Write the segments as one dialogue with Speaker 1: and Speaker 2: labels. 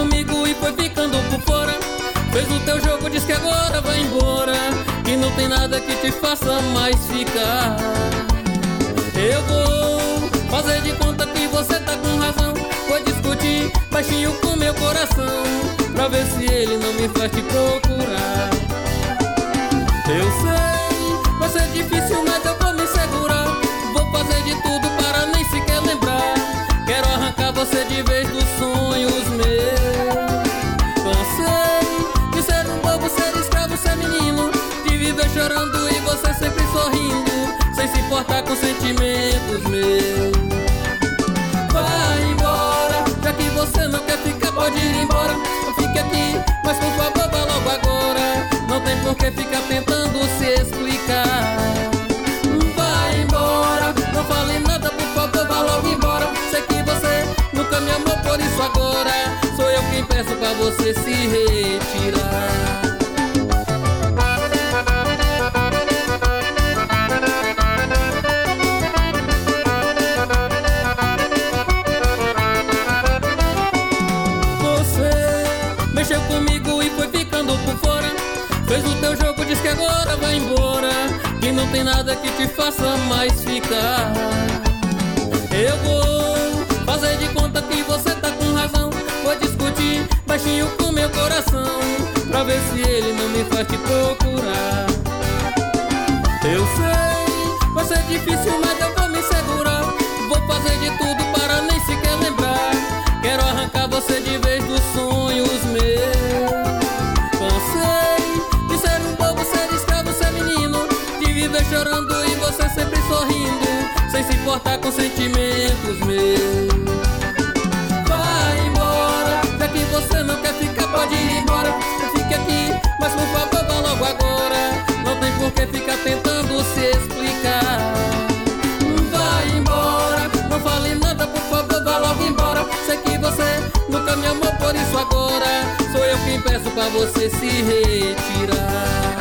Speaker 1: comigo e foi ficando por fora. Fez o teu jogo, diz que agora vai embora, que não tem nada que te faça mais ficar. Eu vou fazer de conta que você tá com razão. Vou discutir baixinho com meu coração, pra ver se ele não me faz te procurar. Eu sei, vai ser difícil, mas eu vou me segurar. Vou fazer de tudo para nem sequer lembrar. Quero arrancar você de vez dos sonhos meus. Cansei de ser um bobo, ser escravo, ser menino, de viver chorando e você sempre sorrindo, sem se importar com sentimentos meus. Vai embora, já que você não quer ficar, pode ir embora. Não fique aqui, mas por favor vá logo agora. Não tem por que ficar tentando se explicar. Vai embora, não fale nada, por favor vá logo embora. Sei que você nunca me amou, por isso agora sou eu quem peço pra você se retirar. Mexeu comigo e foi ficando por fora. Fez o teu jogo, diz que agora vai embora, que não tem nada que te faça mais ficar. Eu vou fazer de conta que você tá com razão. Vou discutir baixinho com meu coração, pra ver se ele não me faz te procurar. Eu sei, vai ser difícil, mas eu vou me segurar. Vou fazer de tudo para nem sequer lembrar. Quero arrancar você de vez dos sonhos meus. Cansei de ser um bobo, ser escravo, ser menino, de viver chorando e você sempre sorrindo, sem se importar com sentimentos meus. Vai embora, já que você não quer ficar, pode ir embora. Não fique aqui, mas por favor vá logo agora. Não tem por que ficar tentando se explicar. Vai embora, não fale nada, por favor vá logo embora. Sei que você nunca me amou, por isso agora sou eu quem peço pra você se retirar.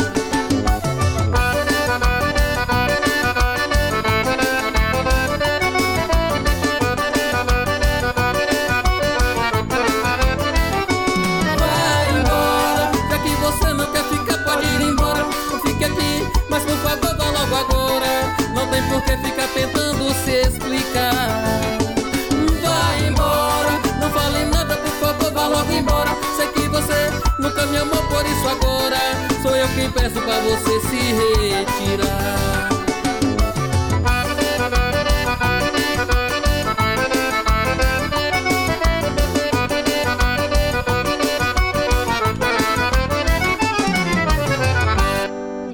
Speaker 1: Vai embora, já que você não quer ficar, pode ir embora. Não fique aqui, mas por favor vá logo agora. Não tem por que ficar tentando se explicar. Vai embora, não fale nada, por favor vá logo embora. Sei que você nunca me amou, por isso agora sou eu quem peço pra você se retirar.